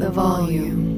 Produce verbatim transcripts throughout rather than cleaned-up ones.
the volume.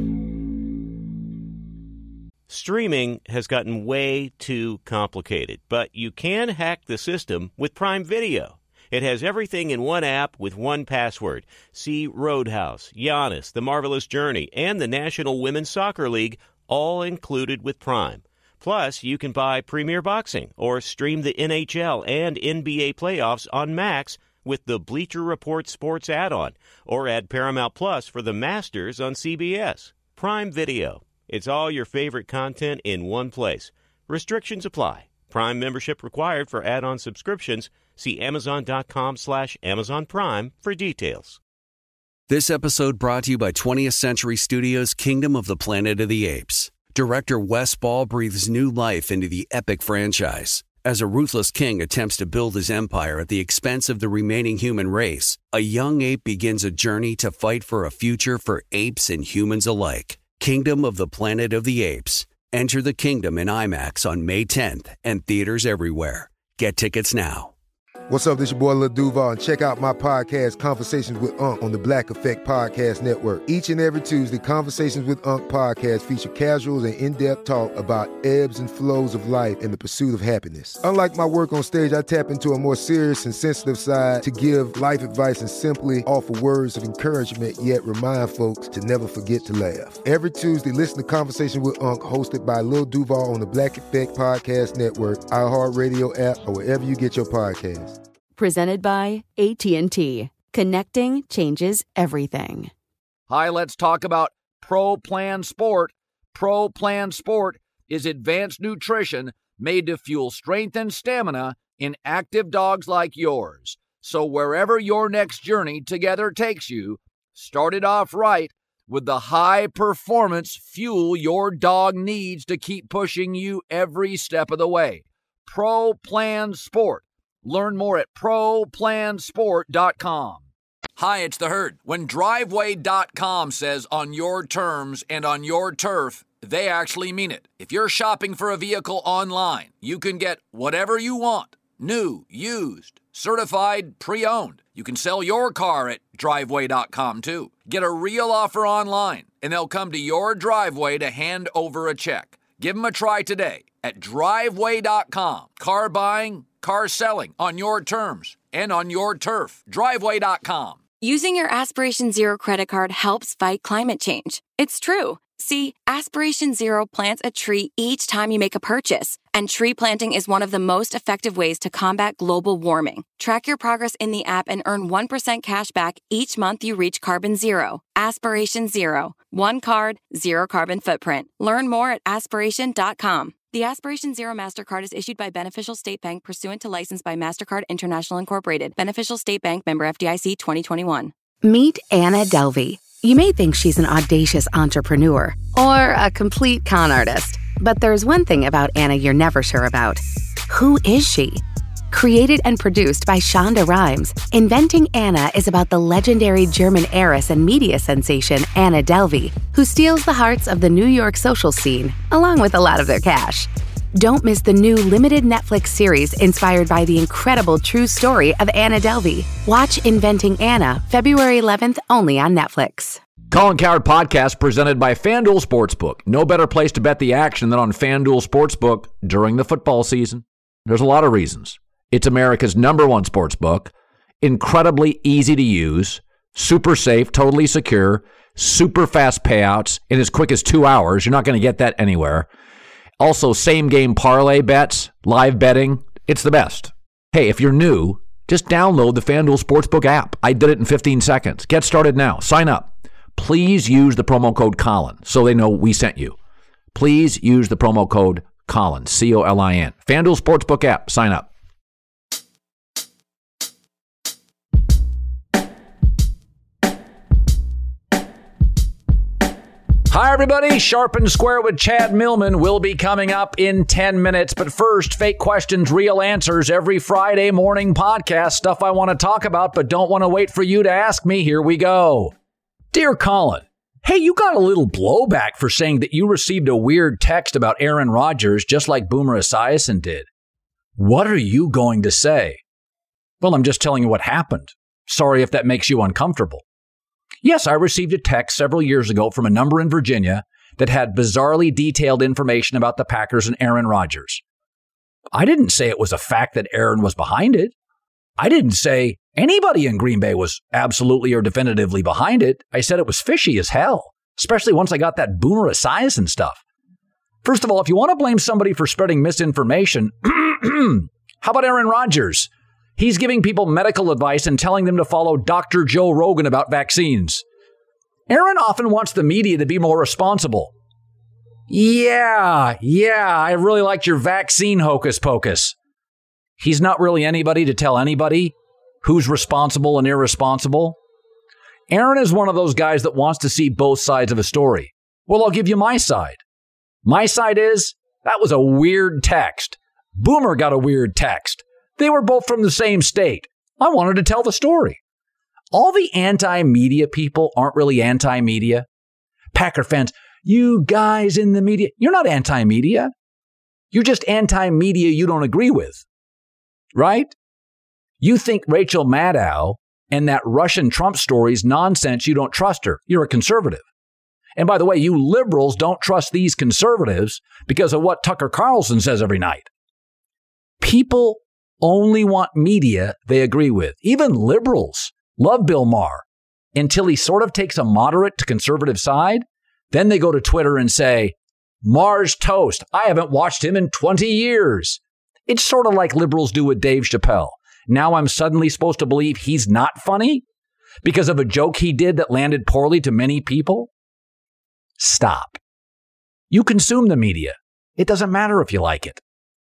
Streaming has gotten way too complicated, but you can hack the system with Prime Video. It has everything in one app with one password. See Roadhouse, Giannis, The Marvelous Journey, and the National Women's Soccer League, all included with Prime. Plus, you can buy Premier Boxing or stream the N H L and N B A playoffs on Max with the Bleacher Report Sports add-on, or add Paramount Plus for the Masters on C B S. Prime Video. It's all your favorite content in one place. Restrictions apply. Prime membership required for add-on subscriptions. See Amazon.com slash Amazon Prime for details. This episode brought to you by twentieth Century Studios' Kingdom of the Planet of the Apes. Director Wes Ball breathes new life into the epic franchise. As a ruthless king attempts to build his empire at the expense of the remaining human race, a young ape begins a journey to fight for a future for apes and humans alike. Kingdom of the Planet of the Apes. Enter the kingdom in IMAX on May tenth and theaters everywhere. Get tickets now. What's up, this your boy Lil Duval, and check out my podcast, Conversations with Unc, on the Black Effect Podcast Network. Each and every Tuesday, Conversations with Unc podcast feature casuals and in-depth talk about ebbs and flows of life and the pursuit of happiness. Unlike my work on stage, I tap into a more serious and sensitive side to give life advice and simply offer words of encouragement, yet remind folks to never forget to laugh. Every Tuesday, listen to Conversations with Unc, hosted by Lil Duval on the Black Effect Podcast Network, iHeartRadio app, or wherever you get your podcasts. Presented by A T and T. Connecting changes everything. Hi, let's talk about Pro Plan Sport. Pro Plan Sport is advanced nutrition made to fuel strength and stamina in active dogs like yours. So wherever your next journey together takes you, start it off right with the high-performance fuel your dog needs to keep pushing you every step of the way. Pro Plan Sport. Learn more at pro plan sport dot com. Hi, it's The Herd. When driveway dot com says on your terms and on your turf, they actually mean it. If you're shopping for a vehicle online, you can get whatever you want. New, used, certified, pre-owned. You can sell your car at driveway dot com too. Get a real offer online, and they'll come to your driveway to hand over a check. Give them a try today at driveway dot com. Car buying, car selling on your terms and on your turf. driveway dot com. Using your Aspiration Zero credit card helps fight climate change. It's true. See, Aspiration Zero plants a tree each time you make a purchase, and tree planting is one of the most effective ways to combat global warming. Track your progress in the app and earn one percent cash back each month you reach carbon zero. Aspiration Zero. One card, zero carbon footprint. Learn more at aspiration dot com. The Aspiration Zero MasterCard is issued by Beneficial State Bank pursuant to license by MasterCard International Incorporated. Beneficial State Bank, member F D I C twenty twenty-one. Meet Anna Delvey. You may think she's an audacious entrepreneur or a complete con artist, but there's one thing about Anna you're never sure about. Who is she? Created and produced by Shonda Rhimes, Inventing Anna is about the legendary German heiress and media sensation Anna Delvey, who steals the hearts of the New York social scene, along with a lot of their cash. Don't miss the new limited Netflix series inspired by the incredible true story of Anna Delvey. Watch Inventing Anna, February eleventh, only on Netflix. Colin Cowherd Podcast presented by FanDuel Sportsbook. No better place to bet the action than on FanDuel Sportsbook during the football season. There's a lot of reasons. It's America's number one sportsbook, incredibly easy to use, super safe, totally secure, super fast payouts in as quick as two hours. You're not going to get that anywhere. Also, same game parlay bets, live betting. It's the best. Hey, if you're new, just download the FanDuel Sportsbook app. I did it in fifteen seconds. Get started now. Sign up. Please use the promo code Colin so they know we sent you. Please use the promo code Colin, C O L I N. FanDuel Sportsbook app. Sign up. Hi, everybody. Sharp and Square with Chad Millman will be coming up in ten minutes. But first, Fake Questions, Real Answers, every Friday morning podcast. Stuff I want to talk about, but don't want to wait for you to ask me. Here we go. Dear Colin, hey, you got a little blowback for saying that you received a weird text about Aaron Rodgers, just like Boomer Esiason did. What are you going to say? Well, I'm just telling you what happened. Sorry if that makes you uncomfortable. Yes, I received a text several years ago from a number in Virginia that had bizarrely detailed information about the Packers and Aaron Rodgers. I didn't say it was a fact that Aaron was behind it. I didn't say anybody in Green Bay was absolutely or definitively behind it. I said it was fishy as hell, especially once I got that Boomer Esiason stuff. First of all, if you want to blame somebody for spreading misinformation, how about Aaron Rodgers? He's giving people medical advice and telling them to follow Doctor Joe Rogan about vaccines. Aaron often wants the media to be more responsible. Yeah, yeah, I really liked your vaccine hocus pocus. He's not really anybody to tell anybody who's responsible and irresponsible. Aaron is one of those guys that wants to see both sides of a story. Well, I'll give you my side. My side is, that was a weird text. Boomer got a weird text. They were both from the same state. I wanted to tell the story. All the anti-media people aren't really anti-media. Packer fans, you guys in the media, you're not anti-media. You're just anti-media you don't agree with. Right? You think Rachel Maddow and that Russian Trump story is nonsense. You don't trust her. You're a conservative. And by the way, you liberals don't trust these conservatives because of what Tucker Carlson says every night. People only want media they agree with. Even liberals love Bill Maher until he sort of takes a moderate to conservative side. Then they go to Twitter and say, Maher's toast. I haven't watched him in twenty years. It's sort of like liberals do with Dave Chappelle. Now I'm suddenly supposed to believe he's not funny because of a joke he did that landed poorly to many people? Stop. You consume the media. It doesn't matter if you like it.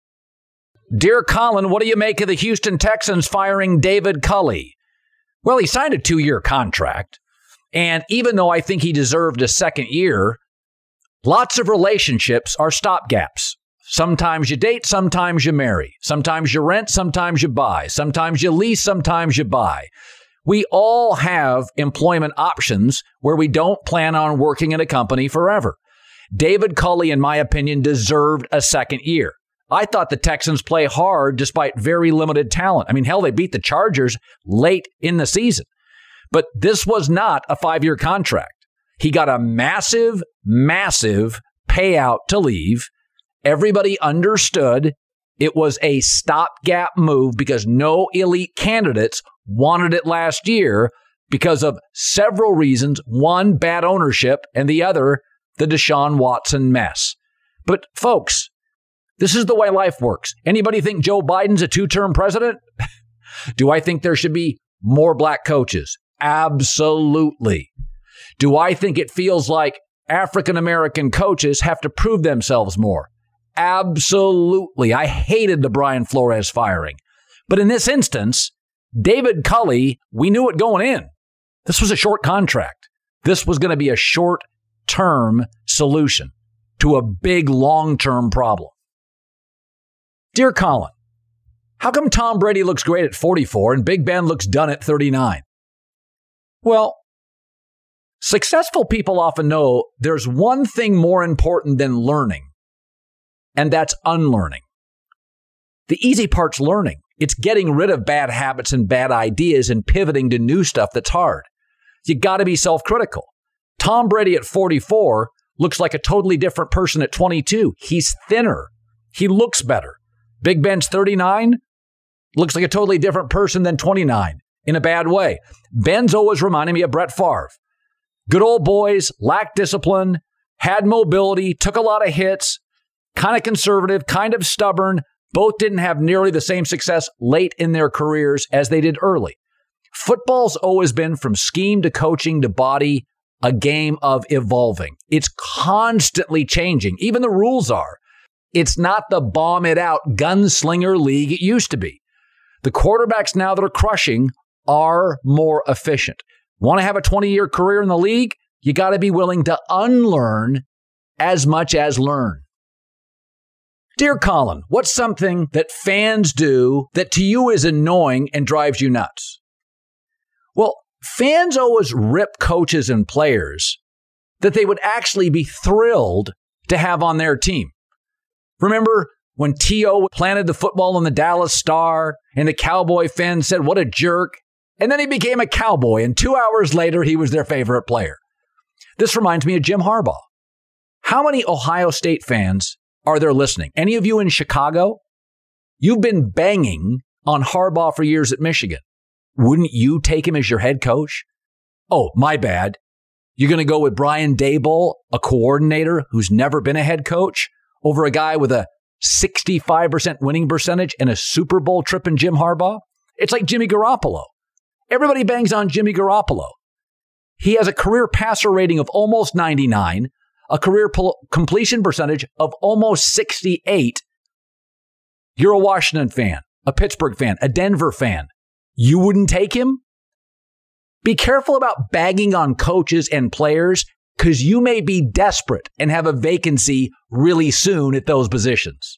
Dear Colin, what do you make of the Houston Texans firing David Culley? Well, he signed a two-year contract, and even though I think he deserved a second year, lots of relationships are stopgaps. Sometimes you date, sometimes you marry. Sometimes you rent, sometimes you buy. Sometimes you lease, sometimes you buy. We all have employment options where we don't plan on working in a company forever. David Culley, in my opinion, deserved a second year. I thought the Texans play hard despite very limited talent. I mean, hell, they beat the Chargers late in the season. But this was not a five-year contract. He got a massive, massive payout to leave. Everybody understood it was a stopgap move because no elite candidates wanted it last year because of several reasons. One, bad ownership, and the other, the Deshaun Watson mess. But folks, this is the way life works. Anybody think Joe Biden's a two-term president? Do I think there should be more black coaches? Absolutely. Do I think it feels like African-American coaches have to prove themselves more? Absolutely. I hated the Brian Flores firing. But in this instance, David Culley, we knew it going in. This was a short contract. This was going to be a short-term solution to a big long-term problem. Dear Colin, how come Tom Brady looks great at forty-four and Big Ben looks done at thirty-nine? Well, successful people often know there's one thing more important than learning, and that's unlearning. The easy part's learning. It's getting rid of bad habits and bad ideas and pivoting to new stuff that's hard. You got to be self-critical. Tom Brady at forty-four looks like a totally different person at twenty-two. He's thinner. He looks better. Big Ben's thirty-nine, looks like a totally different person than twenty-nine in a bad way. Ben's always reminding me of Brett Favre. Good old boys, lacked discipline, had mobility, took a lot of hits, kind of conservative, kind of stubborn. Both didn't have nearly the same success late in their careers as they did early. Football's always been, from scheme to coaching to body, a game of evolving. It's constantly changing. Even the rules are. It's not the bomb it out gunslinger league it used to be. The quarterbacks now that are crushing are more efficient. Want to have a twenty-year career in the league? You got to be willing to unlearn as much as learn. Dear Colin, what's something that fans do that to you is annoying and drives you nuts? Well, fans always rip coaches and players that they would actually be thrilled to have on their team. Remember when T O planted the football in the Dallas Star and the Cowboy fans said, what a jerk? And then he became a Cowboy, and two hours later, he was their favorite player. This reminds me of Jim Harbaugh. How many Ohio State fans are there listening? Any of you in Chicago? You've been banging on Harbaugh for years at Michigan. Wouldn't you take him as your head coach? Oh, my bad. You're going to go with Brian Daboll, a coordinator who's never been a head coach, over a guy with a sixty-five percent winning percentage and a Super Bowl trip in Jim Harbaugh? It's like Jimmy Garoppolo. Everybody bangs on Jimmy Garoppolo. He has a career passer rating of almost ninety-nine, a career pol- completion percentage of almost sixty-eight. You're a Washington fan, a Pittsburgh fan, a Denver fan. You wouldn't take him? Be careful about bagging on coaches and players because you may be desperate and have a vacancy really soon at those positions.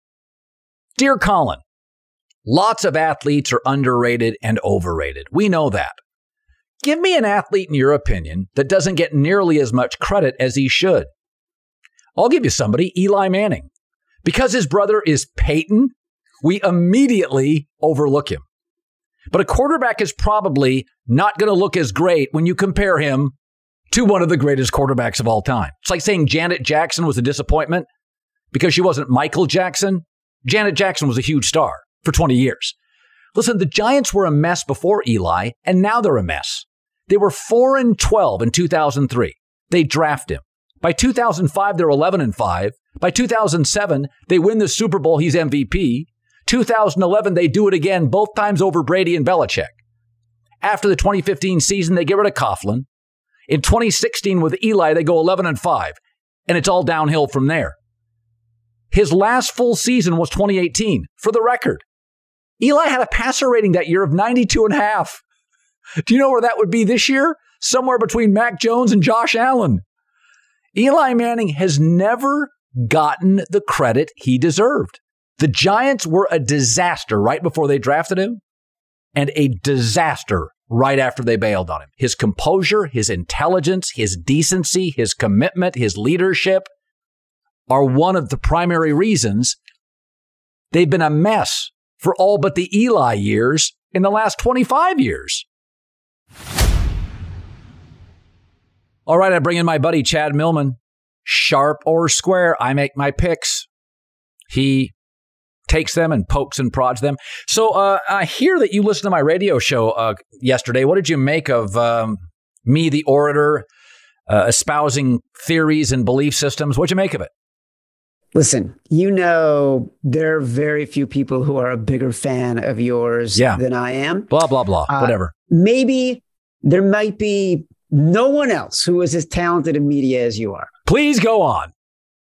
Dear Colin, lots of athletes are underrated and overrated. We know that. Give me an athlete, in your opinion, that doesn't get nearly as much credit as he should. I'll give you somebody, Eli Manning. Because his brother is Peyton, we immediately overlook him. But a quarterback is probably not going to look as great when you compare him to one of the greatest quarterbacks of all time. It's like saying Janet Jackson was a disappointment because she wasn't Michael Jackson. Janet Jackson was a huge star for twenty years. Listen, the Giants were a mess before Eli, and now they're a mess. They were four and twelve in two thousand three. They draft him. By two thousand five, they're eleven and five. By two thousand seven, they win the Super Bowl. He's M V P. two thousand eleven, they do it again, both times over Brady and Belichick. After the twenty fifteen season, they get rid of Coughlin. In twenty sixteen, with Eli, they go eleven and five, and it's all downhill from there. His last full season was twenty eighteen. For the record, Eli had a passer rating that year of ninety-two and a half. Do you know where that would be this year? Somewhere between Mac Jones and Josh Allen. Eli Manning has never gotten the credit he deserved. The Giants were a disaster right before they drafted him and a disaster right after they bailed on him. His composure, his intelligence, his decency, his commitment, his leadership are one of the primary reasons they've been a mess for all but the Eli years in the last twenty-five years. All right, I bring in my buddy Chad Millman. Sharp or square, I make my picks. He takes them and pokes and prods them. So uh, I hear that you listened to my radio show uh, yesterday. What did you make of um, me, the orator, uh, espousing theories and belief systems? What'd you make of it? Listen, you know, there are very few people who are a bigger fan of yours yeah. than I am. Blah, blah, blah, uh, whatever. Maybe there might be no one else who is as talented in media as you are. Please go on.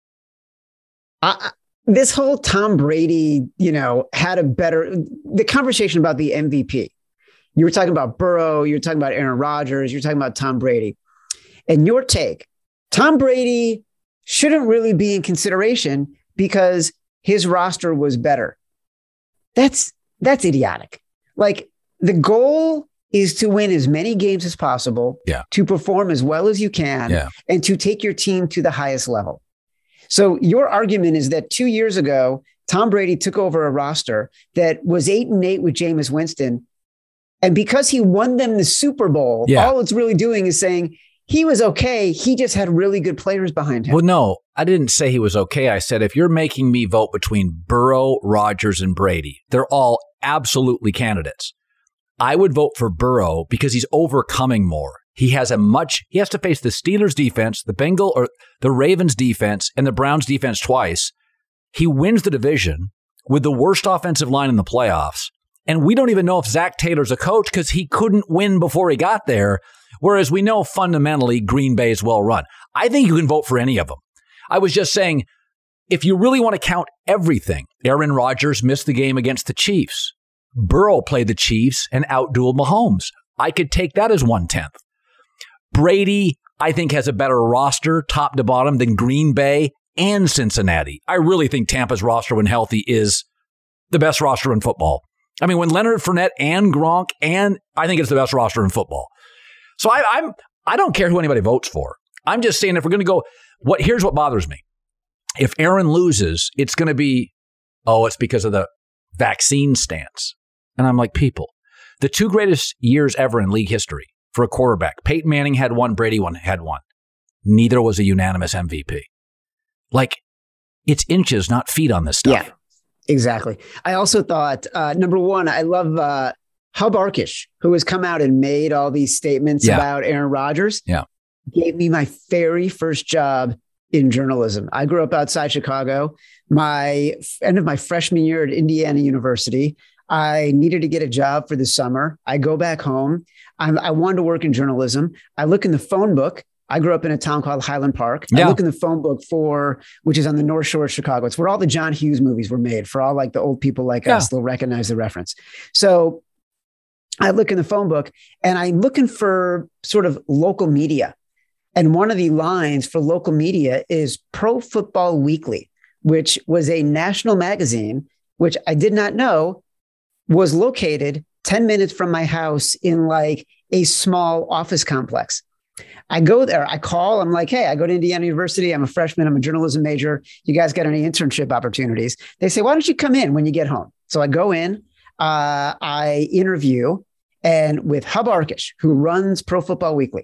Uh, this whole Tom Brady, you know, had a better, the conversation about the M V P. You were talking about Burrow, you were talking about Aaron Rodgers, you're talking about Tom Brady. And your take, Tom Brady shouldn't really be in consideration because his roster was better. That's, that's idiotic. Like, the goal is to win as many games as possible, yeah. to perform as well as you can, yeah. and to take your team to the highest level. So your argument is that two years ago, Tom Brady took over a roster that was eight and eight with Jameis Winston. And because he won them the Super Bowl, yeah. all it's really doing is saying he was okay. He just had really good players behind him. Well, no, I didn't say he was okay. I said, if you're making me vote between Burrow, Rodgers, and Brady, they're all absolutely candidates. I would vote for Burrow because he's overcoming more. He has a much, he has to face the Steelers defense, the Bengal or the Ravens defense, and the Browns defense twice. He wins the division with the worst offensive line in the playoffs. And we don't even know if Zach Taylor's a coach because he couldn't win before he got there. Whereas we know fundamentally Green Bay is well run. I think you can vote for any of them. I was just saying, if you really want to count everything, Aaron Rodgers missed the game against the Chiefs. Burrow played the Chiefs and outdueled Mahomes. I could take that as one-tenth. Brady, I think, has a better roster, top to bottom, than Green Bay and Cincinnati. I really think Tampa's roster, when healthy, is the best roster in football. I mean, when Leonard Fournette and Gronk, and I think it's the best roster in football. So I, I'm, I don't care who anybody votes for. I'm just saying if we're going to go, what here's what bothers me. If Aaron loses, it's going to be, oh, it's because of the vaccine stance. And I'm like, people, The two greatest years ever in league history for a quarterback. Peyton Manning had one, Brady one had one. Neither was a unanimous M V P. Like, it's inches, not feet on this stuff. Yeah, exactly. I also thought, uh, number one, I love uh, Hub Arkush, who has come out and made all these statements yeah. about Aaron Rodgers. Yeah. Gave me my very first job in journalism. I grew up outside Chicago. My end of my freshman year at Indiana University, I needed to get a job for the summer. I go back home. I'm, I wanted to work in journalism. I look in the phone book. I grew up in a town called Highland Park. Yeah. I look in the phone book for, which is on the North Shore of Chicago. It's where all the John Hughes movies were made. For all like the old people like yeah. us, they'll recognize the reference. So I look in the phone book and I'm looking for sort of local media. And one of the lines for local media is Pro Football Weekly, which was a national magazine, which I did not know was located ten minutes from my house in like a small office complex. I go there, I call, I'm like, hey, I go to Indiana University. I'm a freshman. I'm a journalism major. You guys got any internship opportunities? They say, why don't you come in when you get home? So I go in, uh, I interview, and with Hub Arkush, who runs Pro Football Weekly,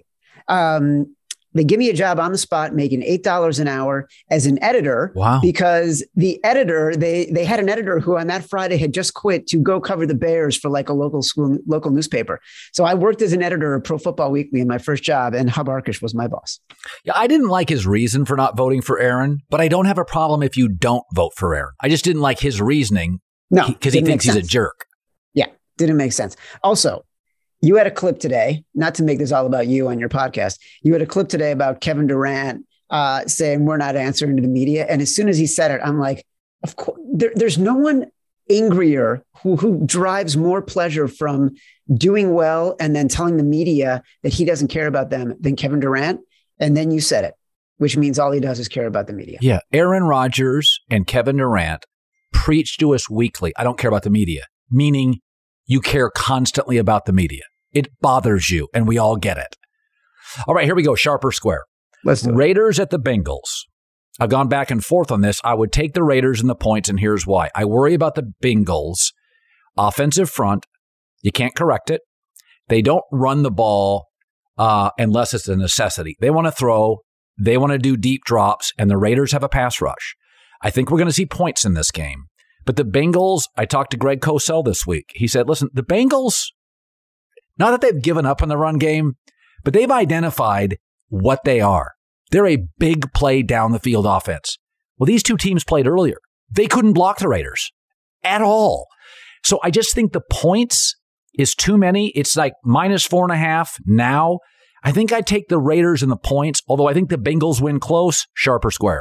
um, they give me a job on the spot, making eight dollars an hour as an editor. Wow. Because the editor, they they had an editor who on that Friday had just quit to go cover the Bears for like a local school, local newspaper. So I worked as an editor of Pro Football Weekly in my first job, and Hub Arkush was my boss. Yeah, I didn't like his reason for not voting for Aaron, but I don't have a problem if you don't vote for Aaron. I just didn't like his reasoning. No, because he, he thinks he's a jerk. Yeah, didn't make sense. Also, you had a clip today, not to make this all about you on your podcast. You had a clip today about Kevin Durant uh, saying we're not answering to the media. And as soon as he said it, I'm like, of course, there, there's no one angrier who, who drives more pleasure from doing well and then telling the media that he doesn't care about them than Kevin Durant. And then you said it, which means all he does is care about the media. Yeah. Aaron Rodgers and Kevin Durant preach to us weekly, I don't care about the media, meaning you care constantly about the media. It bothers you, and we all get it. All right, here we go. Sharp or square? Let's do it. Raiders at the Bengals. I've gone back and forth on this. I would take the Raiders and the points, and here's why. I worry about the Bengals. Offensive front, you can't correct it. They don't run the ball uh, unless it's a necessity. They want to throw. They want to do deep drops, and the Raiders have a pass rush. I think we're going to see points in this game. But the Bengals, I talked to Greg Cosell this week. He said, listen, the Bengals, not that they've given up on the run game, but they've identified what they are. They're a big play down the field offense. Well, these two teams played earlier. They couldn't block the Raiders at all. So I just think the points is too many. It's like minus four and a half now. I think I'd take the Raiders and the points, although I think the Bengals win close. Sharp or square?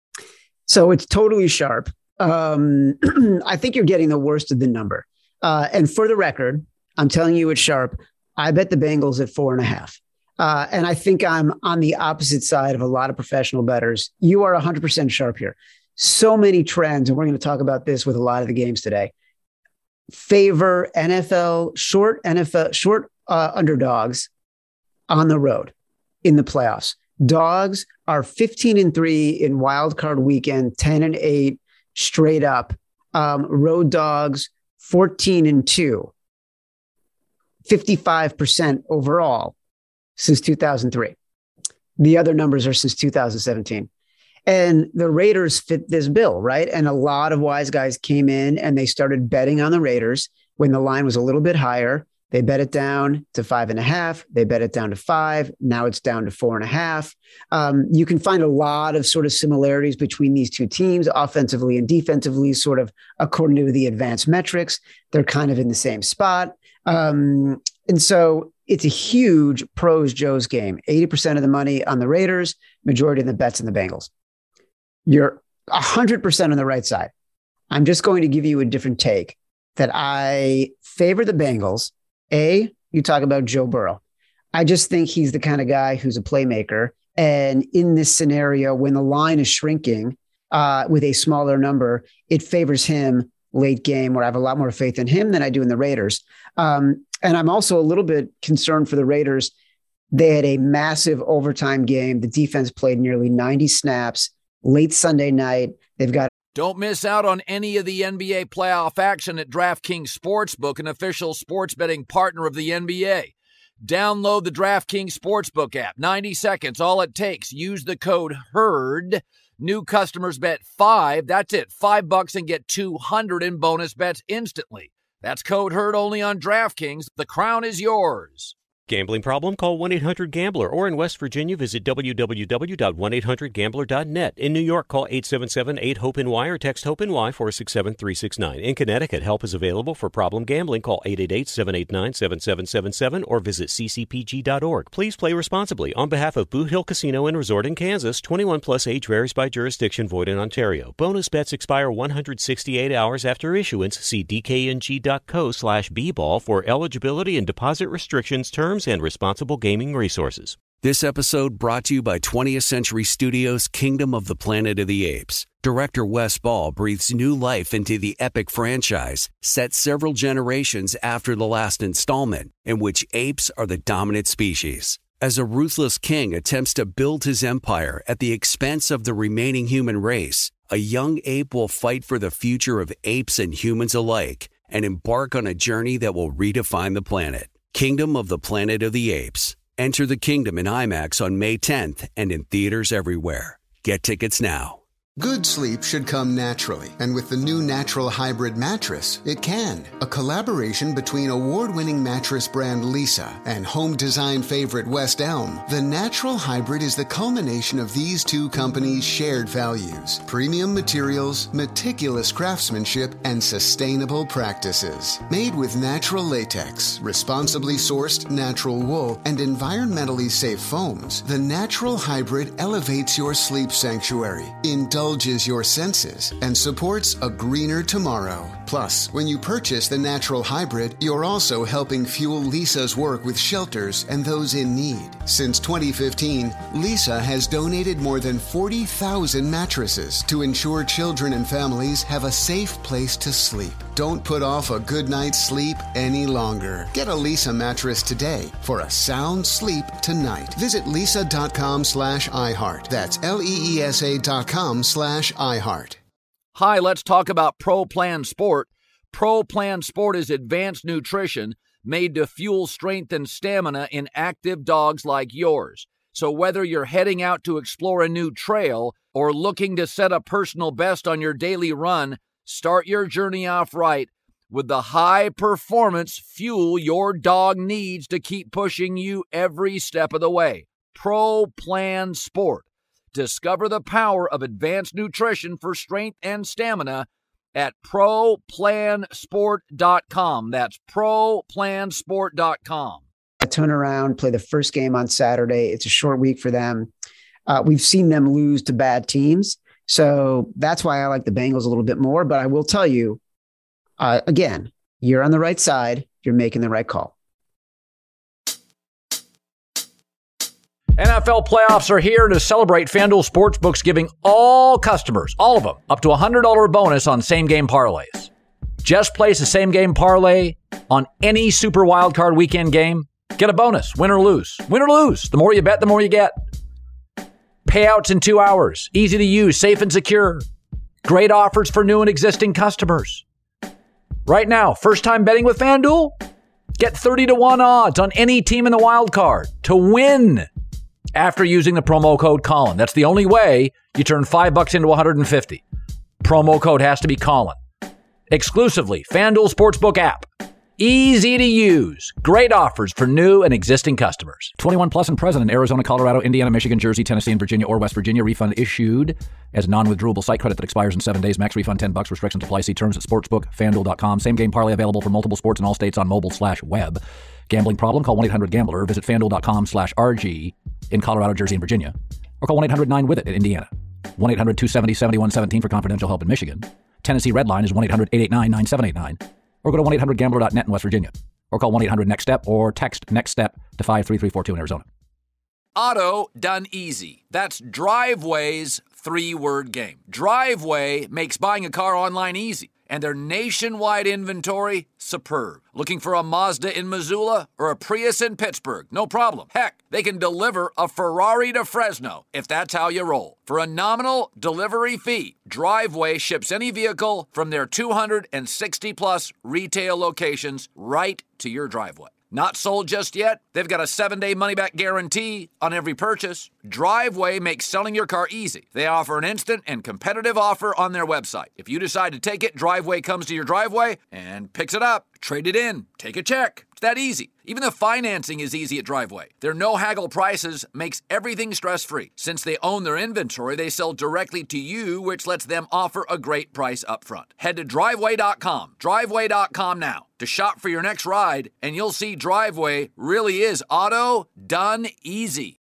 So it's totally sharp. Um, I think you're getting the worst of the number. Uh, and for the record, I'm telling you it's sharp. I bet the Bengals at four and a half. Uh, and I think I'm on the opposite side of a lot of professional bettors. You are one hundred percent sharp here. So many trends, and we're going to talk about this with a lot of the games today, favor N F L, short N F L, short uh, underdogs on the road in the playoffs. Dogs are fifteen and three in wild card weekend, ten and eight straight up. Um, road dogs, fourteen and two, fifty-five percent overall since two thousand three. The other numbers are since two thousand seventeen. And the Raiders fit this bill, right? And a lot of wise guys came in and they started betting on the Raiders when the line was a little bit higher. They bet it down to five and a half. They bet it down to five. Now it's down to four and a half. Um, you can find a lot of sort of similarities between these two teams, offensively and defensively, sort of according to the advanced metrics. They're kind of in the same spot. Um, and so it's a huge pros Joe's game. eighty percent of the money on the Raiders, majority of the bets in the Bengals. You're one hundred percent on the right side. I'm just going to give you a different take that I favor the Bengals. A, you talk about Joe Burrow. I just think he's the kind of guy who's a playmaker. And in this scenario, when the line is shrinking uh, with a smaller number, it favors him late game, where I have a lot more faith in him than I do in the Raiders. Um, and I'm also a little bit concerned for the Raiders. They had a massive overtime game. The defense played nearly ninety snaps late Sunday night. They've got Don't miss out on any of the N B A playoff action at DraftKings Sportsbook, an official sports betting partner of the N B A. Download the DraftKings Sportsbook app. ninety seconds, all it takes. Use the code HERD. New customers bet five. That's it. Five bucks and get two hundred in bonus bets instantly. That's code HERD only on DraftKings. The crown is yours. Gambling problem? Call one eight hundred gambler, or in West Virginia, visit w w w dot one eight hundred gambler dot net. In New York, call eight seven seven eight hope N Y or text HOPE-NY four six seven three six nine. In Connecticut, help is available for problem gambling. Call eight eight eight seven eight nine seven seven seven seven or visit c c p g dot org. Please play responsibly. On behalf of Boot Hill Casino and Resort in Kansas, twenty-one plus age varies by jurisdiction, void in Ontario. Bonus bets expire one hundred sixty-eight hours after issuance. See d k n g dot co slash b ball for eligibility and deposit restrictions, terms, and responsible gaming resources. This episode brought to you by twentieth Century Studios' Kingdom of the Planet of the Apes. Director Wes Ball breathes new life into the epic franchise, set several generations after the last installment, in which apes are the dominant species. As a ruthless king attempts to build his empire at the expense of the remaining human race, a young ape will fight for the future of apes and humans alike and embark on a journey that will redefine the planet. Kingdom of the Planet of the Apes. Enter the kingdom in IMAX on May tenth and in theaters everywhere. Get tickets now. Good sleep should come naturally, and with the new Natural Hybrid mattress, it can. A collaboration between award-winning mattress brand Leesa and home design favorite West Elm, the Natural Hybrid is the culmination of these two companies' shared values: premium materials, meticulous craftsmanship, and sustainable practices. Made with natural latex, responsibly sourced natural wool, and environmentally safe foams, the Natural Hybrid elevates your sleep sanctuary, indulges your senses, and supports a greener tomorrow. Plus, when you purchase the Natural Hybrid, you're also helping fuel Leesa's work with shelters and those in need. Since twenty fifteen, Leesa has donated more than forty thousand mattresses to ensure children and families have a safe place to sleep. Don't put off a good night's sleep any longer. Get a Leesa mattress today for a sound sleep tonight. Visit leesa.com slash iHeart. That's L-E-E-S-A dot com slash iHeart. Hi, let's talk about Pro Plan Sport. Pro Plan Sport is advanced nutrition made to fuel strength and stamina in active dogs like yours. So whether you're heading out to explore a new trail or looking to set a personal best on your daily run, start your journey off right with the high-performance fuel your dog needs to keep pushing you every step of the way. Pro Plan Sport. Discover the power of advanced nutrition for strength and stamina at pro plan sport dot com. That's pro plan sport dot com. Turn around, play the first game on Saturday. It's a short week for them. Uh, we've seen them lose to bad teams. So that's why I like the Bengals a little bit more. But I will tell you, uh, again, you're on the right side. You're making the right call. N F L playoffs are here. To celebrate, FanDuel Sportsbook's giving all customers, all of them, up to a one hundred dollars bonus on same-game parlays. Just place a same-game parlay on any Super Wildcard Weekend game. Get a bonus, win or lose. Win or lose. The more you bet, the more you get. Payouts in two hours. Easy to use, safe and secure. Great offers for new and existing customers. Right now, first-time betting with FanDuel? Get thirty to one odds on any team in the wild card to win after using the promo code Colin. That's the only way you turn five bucks into one hundred fifty. Promo code has to be Colin. Exclusively, FanDuel Sportsbook app. Easy to use. Great offers for new and existing customers. twenty-one plus and present in Arizona, Colorado, Indiana, Michigan, Jersey, Tennessee, and Virginia or West Virginia. Refund issued as a non-withdrawable site credit that expires in seven days. Max refund ten bucks. Restrictions apply. See terms at sportsbook fanduel dot com. Same game parlay available for multiple sports in all states on mobile slash web. Gambling problem? Call one eight hundred gambler. Visit fanduel dot com slash R G in Colorado, Jersey, and Virginia. Or call one eight hundred nine with it in Indiana. one eight hundred two seven zero seven one one seven for confidential help in Michigan. Tennessee Red Line is one eight hundred eight eight nine nine seven eight nine. Or go to one eight hundred gambler dot net in West Virginia. Or call one eight hundred next step or text NEXTSTEP to five three three four two in Arizona. Auto done easy. That's Driveway's three-word game. Driveway makes buying a car online easy, and their nationwide inventory, superb. Looking for a Mazda in Missoula or a Prius in Pittsburgh? No problem. Heck, they can deliver a Ferrari to Fresno, if that's how you roll. For a nominal delivery fee, Driveway ships any vehicle from their two hundred sixty plus retail locations right to your driveway. Not sold just yet? They've got a seven-day money-back guarantee on every purchase. Driveway makes selling your car easy. They offer an instant and competitive offer on their website. If you decide to take it, Driveway comes to your driveway and picks it up. Trade it in. Take a check. It's that easy. Even the financing is easy at Driveway. Their no-haggle prices makes everything stress-free. Since they own their inventory, they sell directly to you, which lets them offer a great price up front. Head to driveway dot com. driveway dot com now to shop for your next ride, and you'll see Driveway really is auto done easy.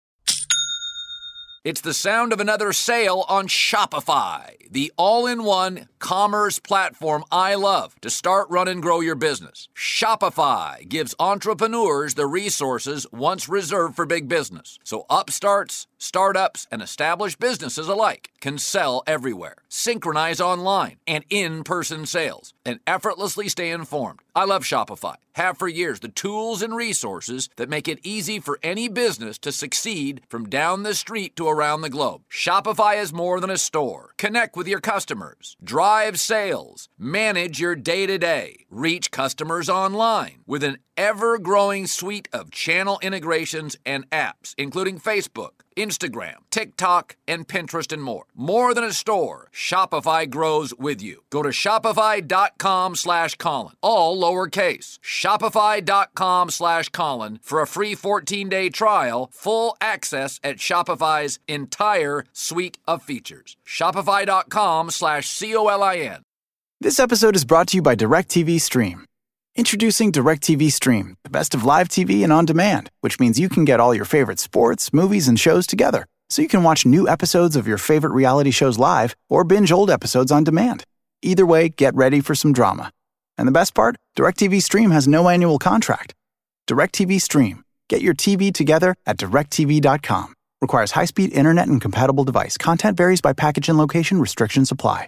It's the sound of another sale on Shopify, the all-in-one commerce platform I love to start, run, and grow your business. Shopify gives entrepreneurs the resources once reserved for big business, so upstarts, startups, and established businesses alike can sell everywhere, synchronize online and in-person sales, and effortlessly stay informed. I love Shopify. Have for years the tools and resources that make it easy for any business to succeed from down the street to around the globe. Shopify is more than a store. Connect with your customers, drive sales, manage your day-to-day, reach customers online with an ever-growing suite of channel integrations and apps, including Facebook, Instagram, TikTok, and Pinterest, and more. More than a store, Shopify grows with you. Go to shopify.com slash Colin, all lowercase. Shopify.com slash Colin for a free fourteen-day trial, full access at Shopify's entire suite of features. Shopify.com slash C O L I N. This episode is brought to you by DirecTV Stream. Introducing DirecTV Stream, the best of live T V and on demand, which means you can get all your favorite sports, movies, and shows together, so you can watch new episodes of your favorite reality shows live or binge old episodes on demand. Either way, get ready for some drama. And the best part? DirecTV Stream has no annual contract. DirecTV Stream. Get your T V together at direct T V dot com. Requires high-speed internet and compatible device. Content varies by package and location. Restrictions apply.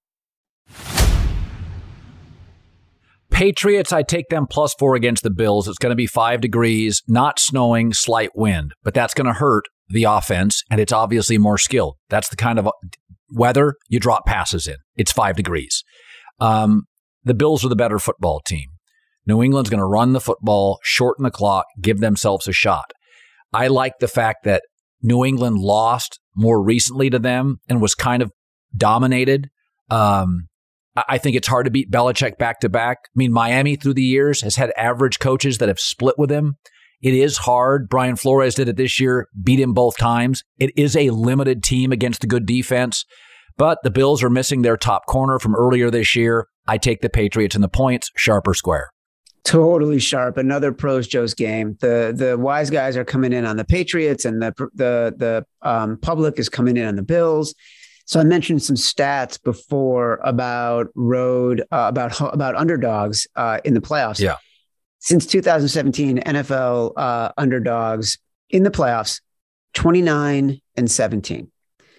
Patriots, I take them plus four against the Bills. It's going to be five degrees, not snowing, slight wind, but that's going to hurt the offense, and it's obviously more skilled. That's the kind of weather you drop passes in. It's five degrees. Um, the Bills are the better football team. New England's going to run the football, shorten the clock, give themselves a shot. I like the fact that New England lost more recently to them and was kind of dominated. Um, I think it's hard to beat Belichick back-to-back. I mean, Miami through the years has had average coaches that have split with him. It is hard. Brian Flores did it this year, beat him both times. It is a limited team against a good defense, but the Bills are missing their top corner from earlier this year. I take the Patriots in the points, sharp or square. Totally sharp. Another pros Joe's game. The the wise guys are coming in on the Patriots, and the the the um, public is coming in on the Bills. So I mentioned some stats before about road, uh, about about underdogs uh, in the playoffs. Yeah. Since two thousand seventeen, N F L uh, underdogs in the playoffs, twenty-nine and seventeen.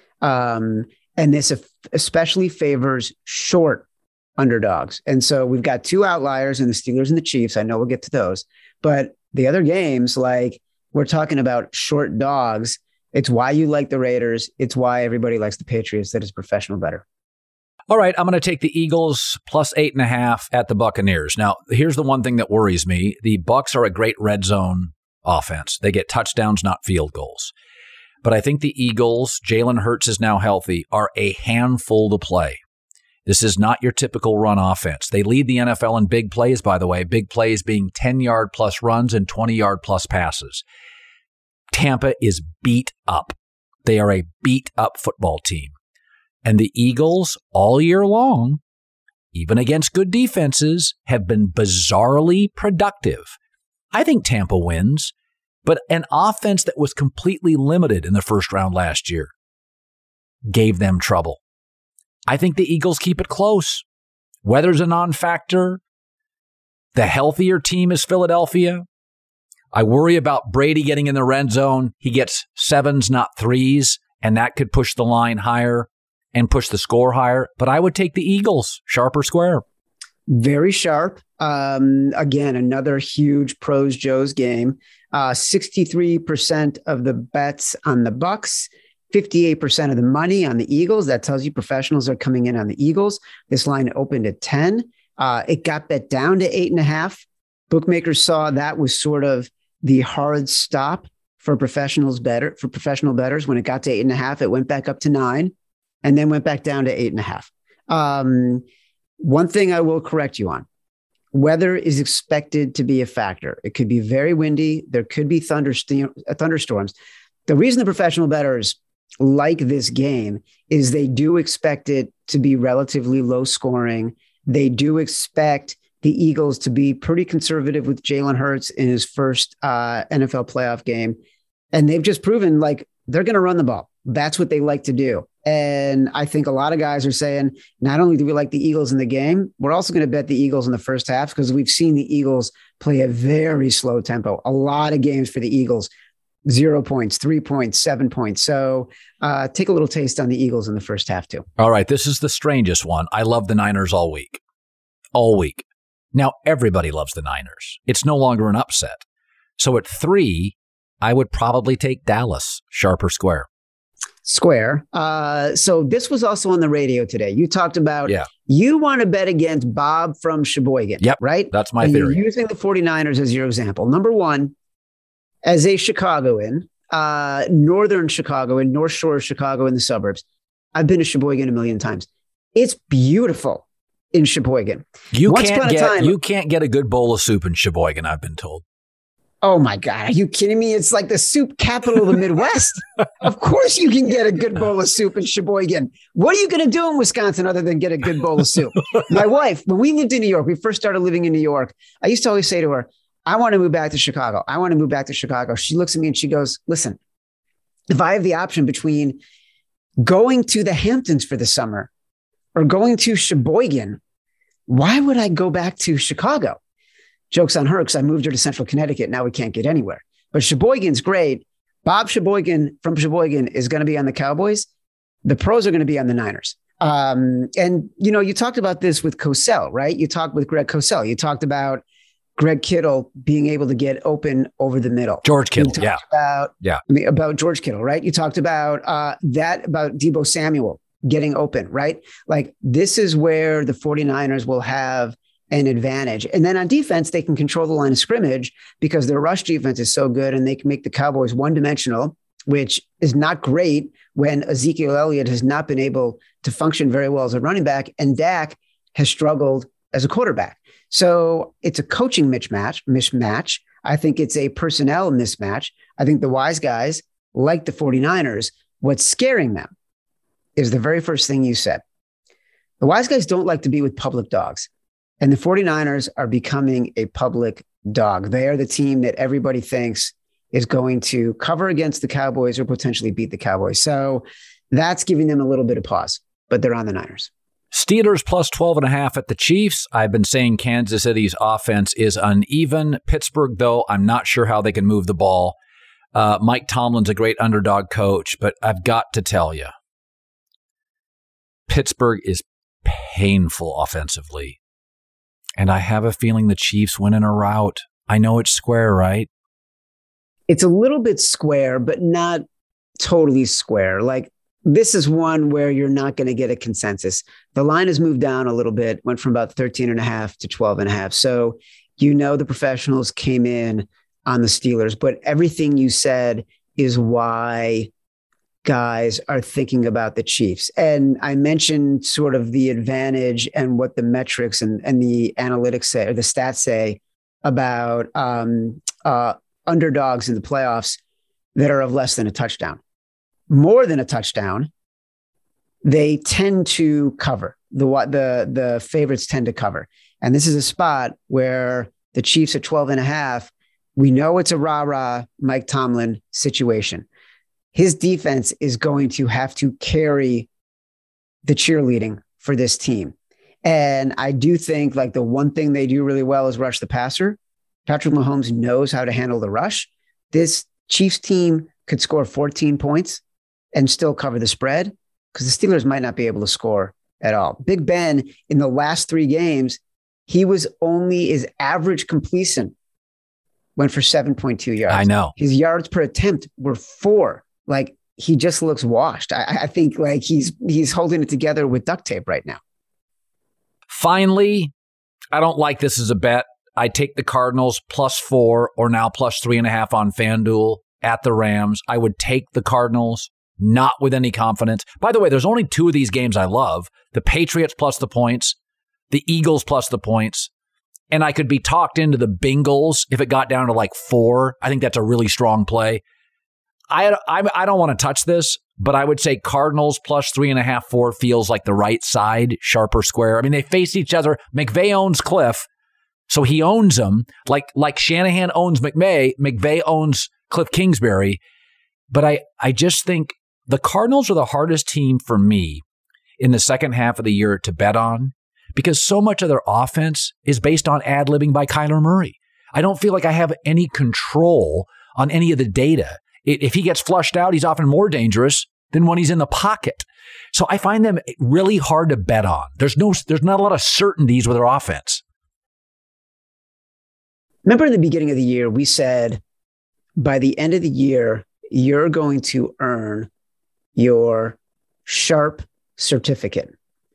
Um, and this especially favors short underdogs. And so we've got two outliers in the Steelers and the Chiefs. I know we'll get to those. But the other games, like we're talking about short dogs, it's why you like the Raiders. It's why everybody likes the Patriots. That is professional better. All right, I'm going to take the Eagles plus eight and a half at the Buccaneers. Now, here's the one thing that worries me. The Bucs are a great red zone offense. They get touchdowns, not field goals. But I think the Eagles, Jalen Hurts is now healthy, are a handful to play. This is not your typical run offense. They lead the N F L in big plays, by the way, big plays being ten-yard plus runs and twenty-yard plus passes. Tampa is beat up. They are a beat-up football team. And the Eagles, all year long, even against good defenses, have been bizarrely productive. I think Tampa wins, but an offense that was completely limited in the first round last year gave them trouble. I think the Eagles keep it close. Weather's a non-factor. The healthier team is Philadelphia. I worry about Brady getting in the red zone. He gets sevens, not threes, and that could push the line higher and push the score higher. But I would take the Eagles, sharp or square. Very sharp. Um, again, another huge pros Joe's game. Uh, sixty-three percent of the bets on the Bucks, fifty-eight percent of the money on the Eagles. That tells you professionals are coming in on the Eagles. This line opened at ten. Uh, it got bet down to eight and a half. Bookmakers saw that was sort of the hard stop for professionals better for professional bettors. When it got to eight and a half, it went back up to nine and then went back down to eight and a half. Um, one thing I will correct you on. Weather is expected to be a factor. It could be very windy. There could be thunderstorm, thunderstorms. The reason the professional bettors like this game is they do expect it to be relatively low scoring. They do expect the Eagles to be pretty conservative with Jalen Hurts in his first uh, N F L playoff game. And they've just proven like they're going to run the ball. That's what they like to do. And I think a lot of guys are saying, not only do we like the Eagles in the game, we're also going to bet the Eagles in the first half because we've seen the Eagles play a very slow tempo. A lot of games for the Eagles, zero points, three points, seven points. So uh, take a little taste on the Eagles in the first half too. All right. This is the strangest one. I love the Niners all week. All week. Now, everybody loves the Niners. It's no longer an upset. So at three, I would probably take Dallas, sharp or square. Square. Uh, so this was also on the radio today. You talked about, yeah. you want to bet against Bob from Sheboygan, yep, right? That's my and theory. You're using the 49ers as your example. Number one, as a Chicagoan, uh, northern Chicagoan, North Shore of Chicago in the suburbs, I've been to Sheboygan a million times. It's beautiful in Sheboygan. You Once can't upon a get time, you can't get a good bowl of soup in Sheboygan, I've been told. Oh my God. Are you kidding me? It's like the soup capital of the Midwest. Of course you can get a good bowl of soup in Sheboygan. What are you going to do in Wisconsin other than get a good bowl of soup? My wife, when we lived in New York, we first started living in New York, I used to always say to her, I want to move back to Chicago. I want to move back to Chicago. She looks at me and she goes, listen, if I have the option between going to the Hamptons for the summer or going to Sheboygan, why would I go back to Chicago? Joke's on her because I moved her to Central Connecticut. Now we can't get anywhere. But Sheboygan's great. Bob Sheboygan from Sheboygan is going to be on the Cowboys. The pros are going to be on the Niners. Um, and, you know, you talked about this with Cosell, right? You talked with Greg Cosell. You talked about Greg Kittle being able to get open over the middle. George Kittle, yeah. About, yeah. I mean, about George Kittle, right? You talked about uh, that, about Deebo Samuel getting open, right? Like this is where the 49ers will have an advantage. And then on defense, they can control the line of scrimmage because their rush defense is so good and they can make the Cowboys one-dimensional, which is not great when Ezekiel Elliott has not been able to function very well as a running back and Dak has struggled as a quarterback. So it's a coaching mismatch, mismatch. I think it's a personnel mismatch. I think the wise guys, like the 49ers, what's scaring them is the very first thing you said. The wise guys don't like to be with public dogs. And the 49ers are becoming a public dog. They are the team that everybody thinks is going to cover against the Cowboys or potentially beat the Cowboys. So that's giving them a little bit of pause, but they're on the Niners. Steelers plus twelve and a half at the Chiefs. I've been saying Kansas City's offense is uneven. Pittsburgh, though, I'm not sure how they can move the ball. Uh, Mike Tomlin's a great underdog coach, but I've got to tell you, Pittsburgh is painful offensively. And I have a feeling the Chiefs win in a rout. I know it's square, right? It's a little bit square, but not totally square. Like this is one where you're not going to get a consensus. The line has moved down a little bit, went from about thirteen and a half to twelve and a half. So, you know, the professionals came in on the Steelers, but everything you said is why guys are thinking about the Chiefs. And I mentioned sort of the advantage and what the metrics and, and the analytics say, or the stats say about um, uh, underdogs in the playoffs that are of less than a touchdown. More than a touchdown, they tend to cover. The, the, the favorites tend to cover. And this is a spot where the Chiefs at twelve and a half, we know it's a rah-rah Mike Tomlin situation. His defense is going to have to carry the cheerleading for this team. And I do think like the one thing they do really well is rush the passer. Patrick Mahomes knows how to handle the rush. This Chiefs team could score fourteen points and still cover the spread because the Steelers might not be able to score at all. Big Ben, in the last three games, he was only his average completion went for seven point two yards. I know. His yards per attempt were four. Like, he just looks washed. I, I think like he's he's holding it together with duct tape right now. Finally, I don't like this as a bet. I take the Cardinals plus four or now plus three and a half on FanDuel at the Rams. I would take the Cardinals, not with any confidence. By the way, there's only two of these games I love. The Patriots plus the points, the Eagles plus the points. And I could be talked into the Bengals if it got down to like four. I think that's a really strong play. I, I, I don't want to touch this, but I would say Cardinals plus three and a half, four feels like the right side, sharper square. I mean, they face each other. McVay owns Cliff, so he owns them. Like like Shanahan owns McVay, McVay owns Cliff Kingsbury. But I, I just think the Cardinals are the hardest team for me in the second half of the year to bet on because so much of their offense is based on ad-libbing by Kyler Murray. I don't feel like I have any control on any of the data. If he gets flushed out, he's often more dangerous than when he's in the pocket. So I find them really hard to bet on. There's no, there's not a lot of certainties with their offense. Remember in the beginning of the year, we said by the end of the year, you're going to earn your Sharp certificate.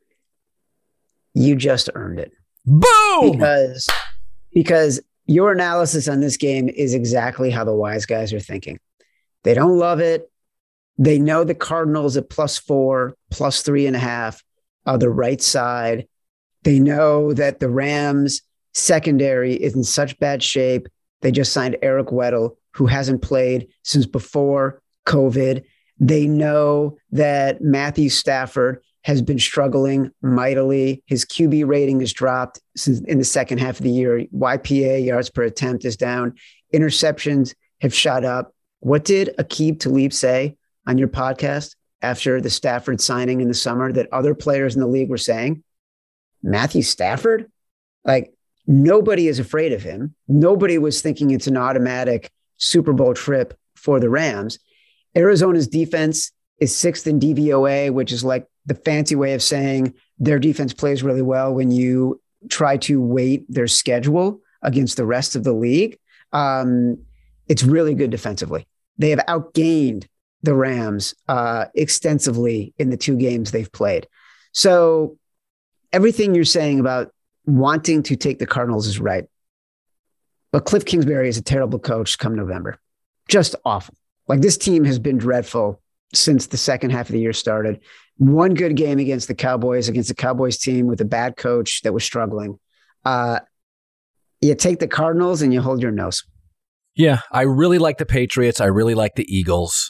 You just earned it. Boom! Because, because your analysis on this game is exactly how the wise guys are thinking. They don't love it. They know the Cardinals at plus four, plus three and a half are the right side. They know that the Rams secondary is in such bad shape. They just signed Eric Weddle, who hasn't played since before COVID. They know that Matthew Stafford has been struggling mightily. His Q B rating has dropped since in the second half of the year. Y P A, yards per attempt, is down. Interceptions have shot up. What did Aqib Talib say on your podcast after the Stafford signing in the summer that other players in the league were saying? Matthew Stafford? Like, nobody is afraid of him. Nobody was thinking it's an automatic Super Bowl trip for the Rams. Arizona's defense is sixth in D V O A, which is like the fancy way of saying their defense plays really well when you try to weight their schedule against the rest of the league. Um, it's really good defensively. They have outgained the Rams uh, extensively in the two games they've played. So everything you're saying about wanting to take the Cardinals is right. But Cliff Kingsbury is a terrible coach come November. Just awful. Like, this team has been dreadful since the second half of the year started. One good game against the Cowboys, against the Cowboys team with a bad coach that was struggling. Uh, you take the Cardinals and you hold your nose. Yeah, I really like the Patriots. I really like the Eagles.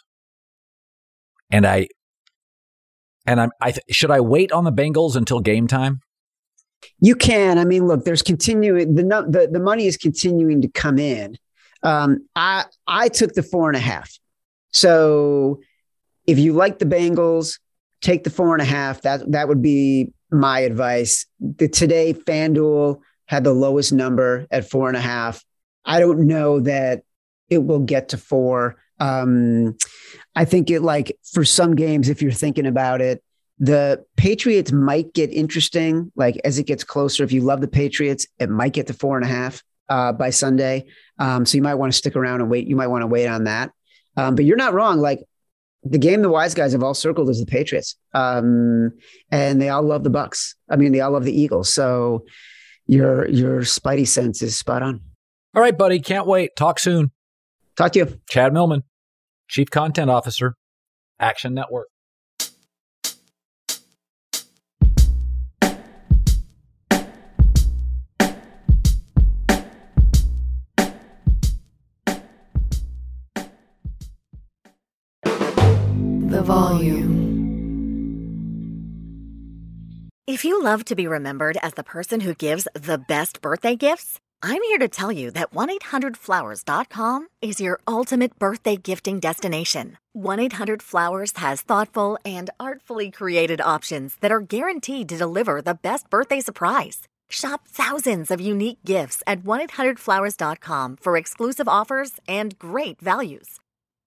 And I, and I'm, I, should I wait on the Bengals until game time? You can. I mean, look, there's continuing, the, the, the money is continuing to come in. Um, I, I took the four and a half. So if you like the Bengals, take the four and a half. That, that would be my advice. The today FanDuel had the lowest number at four and a half. I don't know that it will get to four. Um, I think it like for some games, if you're thinking about it, the Patriots might get interesting. Like as it gets closer, if you love the Patriots, it might get to four and a half uh, by Sunday. Um, so you might want to stick around and wait. You might want to wait on that. Um, but you're not wrong. Like the game the wise guys have all circled is the Patriots. Um, and they all love the Bucks. I mean, they all love the Eagles. So your, your spidey sense is spot on. All right, buddy. Can't wait. Talk soon. Talk to you. Chad Millman, Chief Content Officer, Action Network. The volume. If you love to be remembered as the person who gives the best birthday gifts, I'm here to tell you that one eight hundred flowers dot com is your ultimate birthday gifting destination. one eight hundred flowers has thoughtful and artfully created options that are guaranteed to deliver the best birthday surprise. Shop thousands of unique gifts at one eight hundred flowers dot com for exclusive offers and great values.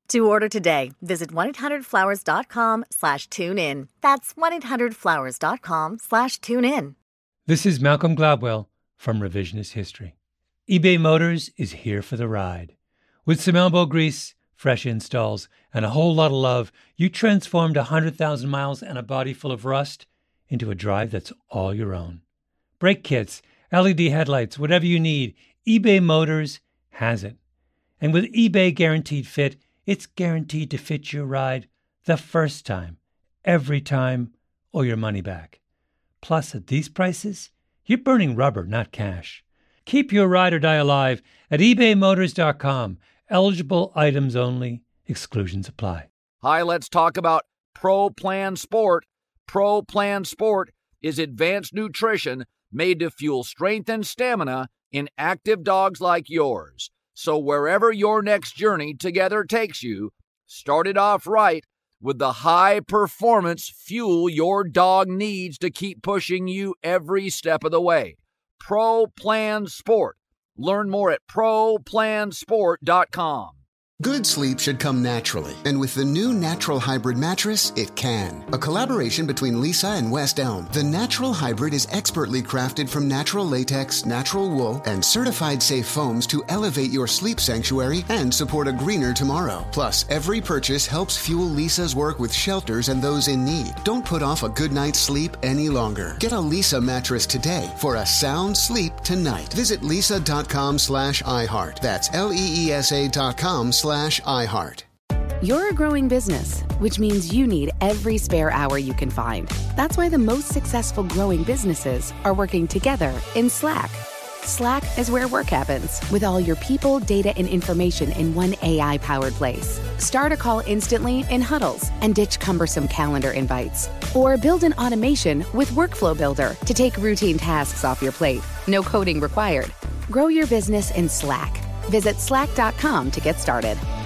To order today, visit one eight hundred flowers dot com slash tune in. That's one eight hundred flowers dot com slash tune in. This is Malcolm Gladwell from Revisionist History. eBay Motors is here for the ride. With some elbow grease, fresh installs, and a whole lot of love, you transformed one hundred thousand miles and a body full of rust into a drive that's all your own. Brake kits, L E D headlights, whatever you need, eBay Motors has it. And with eBay Guaranteed Fit, it's guaranteed to fit your ride the first time, every time, or your money back. Plus, at these prices, you're burning rubber, not cash. Keep your ride or die alive at ebay motors dot com. Eligible items only. Exclusions apply. Hi, let's talk about Pro Plan Sport. Pro Plan Sport is advanced nutrition made to fuel strength and stamina in active dogs like yours. So wherever your next journey together takes you, start it off right with the high-performance fuel your dog needs to keep pushing you every step of the way. Pro Plan Sport. Learn more at pro plan sport dot com. Good sleep should come naturally, and with the new Natural Hybrid mattress, it can. A collaboration between Lisa and West Elm, the Natural Hybrid is expertly crafted from natural latex, natural wool, and certified safe foams to elevate your sleep sanctuary and support a greener tomorrow. Plus, every purchase helps fuel Lisa's work with shelters and those in need. Don't put off a good night's sleep any longer. Get a Lisa mattress today for a sound sleep tonight. Visit lisa.com slash iHeart. That's L-E-E-S-A dot com slash Slash iHeart. You're a growing business, which means you need every spare hour you can find. That's why the most successful growing businesses are working together in Slack. Slack is where work happens, with all your people, data, and information in one A I-powered place. Start a call instantly in huddles and ditch cumbersome calendar invites. Or build an automation with Workflow Builder to take routine tasks off your plate. No coding required. Grow your business in Slack. Visit slack dot com to get started.